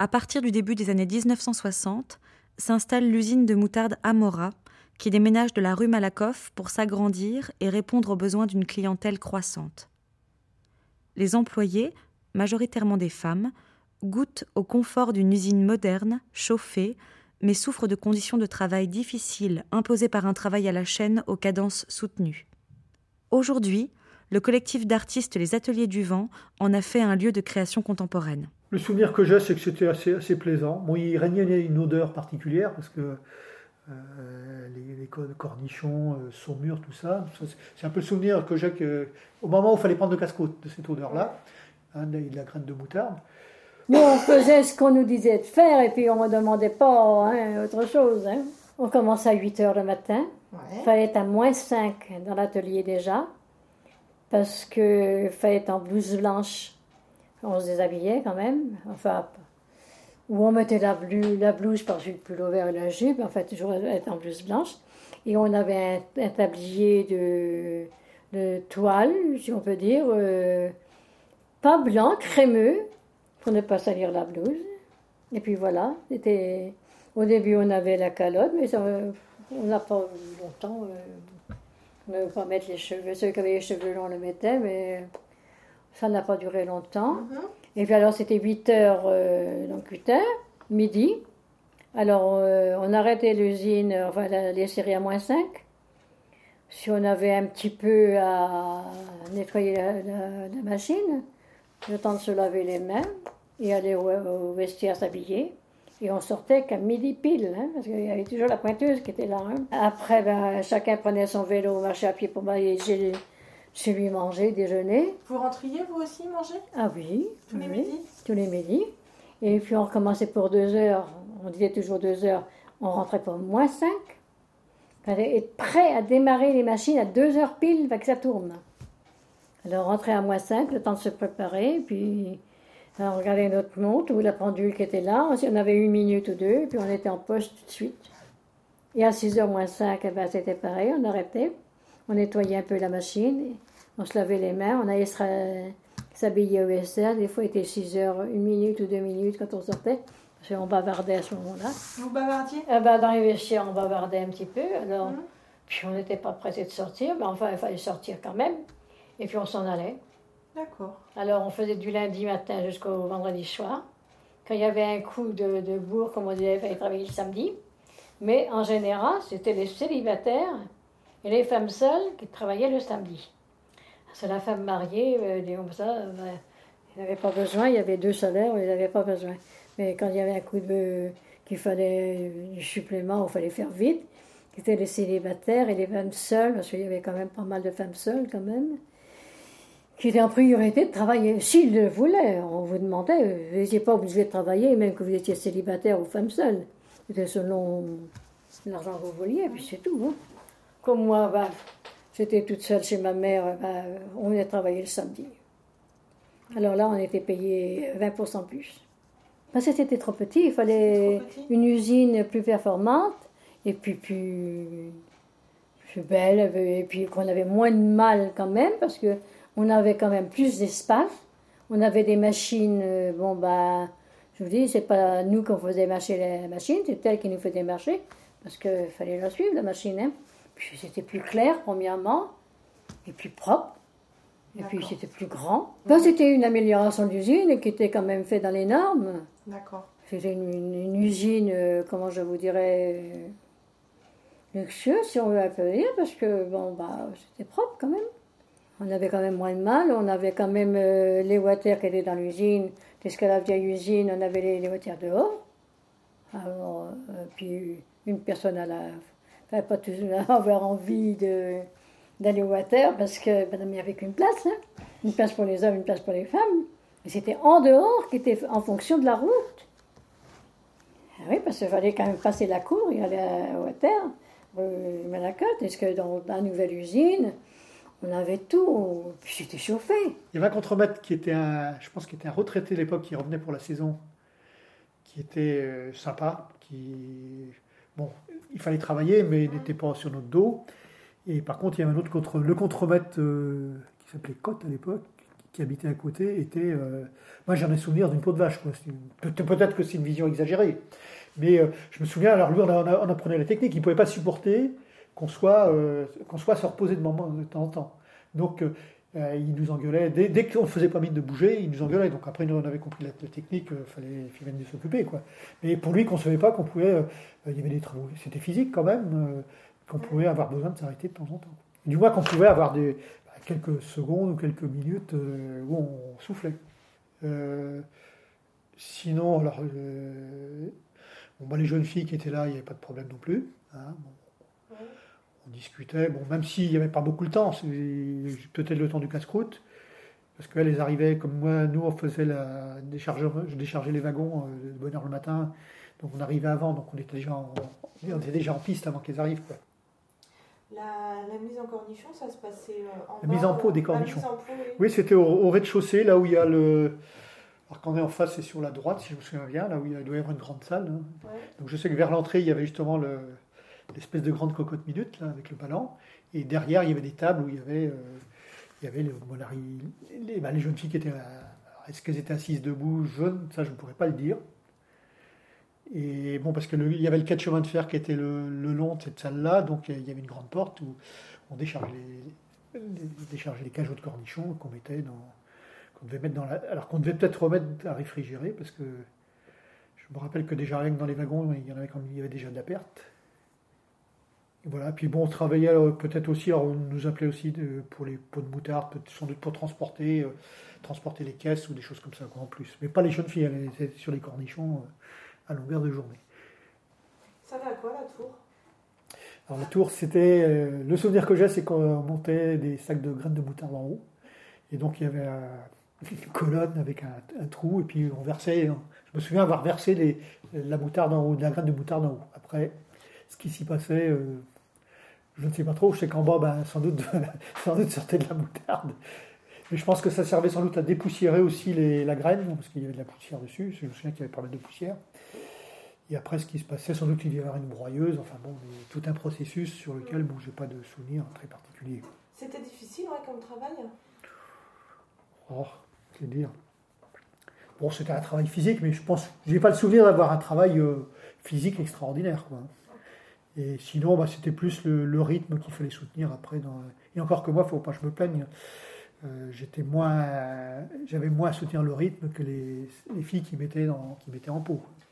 À partir du début des années 1960, s'installe l'usine de moutarde Amora, qui déménage de la rue Malakoff pour s'agrandir et répondre aux besoins d'une clientèle croissante. Les employés, majoritairement des femmes, goûtent au confort d'une usine moderne, chauffée, mais souffrent de conditions de travail difficiles imposées par un travail à la chaîne aux cadences soutenues. Aujourd'hui, le collectif d'artistes Les Ateliers du Vent en a fait un lieu de création contemporaine. Le souvenir que j'ai, c'est que c'était assez plaisant. Bon, il régnait une odeur particulière parce que les cornichons, saumure, tout ça. C'est un peu le souvenir que j'ai au moment où il fallait prendre le casse-croûte de cette odeur-là, de la graine de moutarde. Nous, on faisait ce qu'on nous disait de faire et puis on ne demandait pas autre chose. On commençait à 8h le matin. Il fallait être à -5 dans l'atelier déjà parce qu'il fallait être en blouse blanche. On se déshabillait quand même. Enfin, où on mettait la blouse par-dessus le pullover et la jupe. En fait, toujours être en blouse blanche. Et on avait un tablier de toile, si on peut dire, pas blanc, crémeux, pour ne pas salir la blouse. Et puis voilà, au début on avait la calotte, mais ça, on n'a pas eu longtemps. On ne veut pas mettre les cheveux. Ceux qui avaient les cheveux longs le mettaient, mais ça n'a pas duré longtemps. Et puis alors c'était 8h, donc 8h, midi. Alors on arrêtait l'usine, enfin les séries à -5. Si on avait un petit peu à nettoyer la machine, le temps de se laver les mains et aller au vestiaire s'habiller. Et on sortait qu'à midi pile, parce qu'il y avait toujours la pointeuse qui était là. Après, chacun prenait son vélo, marchait à pied pour aller chez lui manger, déjeuner. Vous rentriez vous aussi manger? Ah oui. Tous les midis? Tous les midis. Et puis on recommençait pour 2h, on disait toujours 2h, on rentrait pour -5. Il fallait être prêt à démarrer les machines à 2h pile, que ça tourne. Alors on rentrait à -5, le temps de se préparer, puis on regardait notre montre ou la pendule qui était là, on avait 1 minute ou 2, puis on était en poste tout de suite. Et à 6h moins 5, c'était pareil, on arrêtait, on nettoyait un peu la machine, on se lavait les mains, on allait s'habiller au vestiaire, des fois il était 6h, 1 minute ou 2 minutes quand on sortait, parce qu'on bavardait à ce moment-là. Vous bavardiez? Dans les vestiaires, on bavardait un petit peu, alors, puis on n'était pas pressé de sortir, mais enfin il fallait sortir quand même, et puis on s'en allait. D'accord. Alors on faisait du lundi matin jusqu'au vendredi soir. Quand il y avait un coup de bourre, comme on disait, il fallait travailler le samedi. Mais en général, c'était les célibataires et les femmes seules qui travaillaient le samedi. Parce que la femme mariée, comme ça, ils n'avaient pas besoin, il y avait 2 salaires, ils n'avaient pas besoin. Mais quand il y avait un coup qu'il fallait du supplément, il fallait faire vite, c'était les célibataires et les femmes seules, parce qu'il y avait quand même pas mal de femmes seules quand même, qui était en priorité de travailler. S'ils le voulaient, on vous demandait, vous n'étiez pas obligé de travailler, même que vous étiez célibataire ou femme seule. C'était selon l'argent que vous vouliez, puis c'est tout. Comme moi, j'étais toute seule chez ma mère, on venait travailler le samedi. Alors là, on était payé 20% plus. Parce que c'était trop petit, il fallait une usine plus performante, et puis plus belle, et puis qu'on avait moins de mal quand même, parce que on avait quand même plus d'espace. On avait des machines, je vous dis, c'est pas nous qu'on faisait marcher la machine, c'est elle qui nous faisait marcher, parce qu'il fallait la suivre, la machine. Puis c'était plus clair, premièrement, et plus propre, et puis c'était plus grand. C'était une amélioration de l'usine qui était quand même faite dans les normes. D'accord. C'était une usine, comment je vous dirais, luxueuse, si on veut appeler, parce que, c'était propre quand même. On avait quand même moins de mal, on avait quand même les water qui étaient dans l'usine, parce qu'à la vieille usine, on avait les water dehors. Alors, puis une personne n'avait pas toujours avoir envie d'aller au water, parce que il n'y avait qu'une place, une place pour les hommes, une place pour les femmes. Et c'était en dehors qui était en fonction de la route. Ah oui, parce qu'il fallait quand même passer la cour et aller au water, Malakoff, parce que dans la nouvelle usine, on avait tout, puis c'était chauffé. Il y avait un contremaître qui était je pense qu'il était un retraité à l'époque, qui revenait pour la saison, qui était sympa, il fallait travailler, mais il n'était pas sur notre dos. Et par contre, il y avait un autre le contremaître qui s'appelait Cotte à l'époque, qui habitait à côté était... moi, j'en ai souvenir d'une peau de vache, quoi. Peut-être que c'est une vision exagérée. Mais je me souviens, alors lui, on apprenait la technique. Il ne pouvait pas supporter qu'on soit se reposer de temps en temps. Donc, il nous engueulait. Dès qu'on ne faisait pas mine de bouger, il nous engueulait. Donc après, nous, on avait compris la technique, il fallait bien s'occuper, quoi. Mais pour lui, qu'on ne savait pas qu'on pouvait... il y avait des travaux, c'était physique quand même, qu'on pouvait avoir besoin de s'arrêter de temps en temps. Du moins qu'on pouvait avoir quelques secondes ou quelques minutes où on soufflait. Sinon, alors... les jeunes filles qui étaient là, il n'y avait pas de problème non plus. Hein, bon. On discutait, même s'il n'y avait pas beaucoup de temps, c'est peut-être le temps du casse-croûte, parce qu'elles arrivaient comme moi, nous on faisait je déchargeais les wagons de bonne heure le matin, donc on arrivait avant, donc on était déjà en piste avant qu'elles arrivent, quoi. La mise en cornichon, ça se passait en La mise en pot des cornichons. Oui, oui, c'était au rez-de-chaussée, là où il y a le... Alors quand on est en face, c'est sur la droite, si je me souviens bien, là où il doit y avoir une grande salle. Hein. Ouais. Donc je sais que vers l'entrée, il y avait justement l'espèce de grande cocotte minute, là, avec le ballon. Et derrière, il y avait des tables où il y avait les jeunes filles qui étaient là. Est-ce qu'elles étaient assises debout, jaunes? Ça, je ne pourrais pas le dire. Et bon, parce qu'il y avait le quai de chemin de fer qui était le long de cette salle-là, donc il y avait une grande porte où on déchargeait les cajots de cornichons qu'on mettait qu'on devait mettre alors qu'on devait peut-être remettre à réfrigérer, parce que je me rappelle que déjà rien que dans les wagons, il y avait déjà de la perte. Et voilà, puis bon, on travaillait peut-être aussi, alors on nous appelait aussi pour les pots de moutarde, sans doute pour transporter les caisses ou des choses comme ça, quoi, en plus. Mais pas les jeunes filles, elles étaient sur les cornichons à longueur de journée. Ça va à quoi la tour? Alors la tour, c'était... le souvenir que j'ai, c'est qu'on montait des sacs de graines de moutarde en haut. Et donc il y avait une colonne avec un trou, et puis on versait... Je me souviens avoir versé la moutarde en haut, de la graine de moutarde en haut. Après, ce qui s'y passait... je ne sais pas trop, je sais qu'en bas, sans doute sortait de la moutarde. Mais je pense que ça servait sans doute à dépoussiérer aussi la graine, parce qu'il y avait de la poussière dessus. Je me souviens qu'il y avait pas mal de poussière. Et après, ce qui se passait, sans doute qu'il y avait une broyeuse, enfin bon, tout un processus sur lequel je n'ai pas de souvenir très particulier. C'était difficile, comme travail? Oh, c'est dire. Bon, c'était un travail physique, mais je n'ai pas le souvenir d'avoir un travail physique extraordinaire, quoi. Et sinon, c'était plus le rythme qu'il fallait soutenir après. Et encore que moi, il ne faut pas que je me plaigne. J'avais moins à soutenir le rythme que les filles qui mettaient en pot.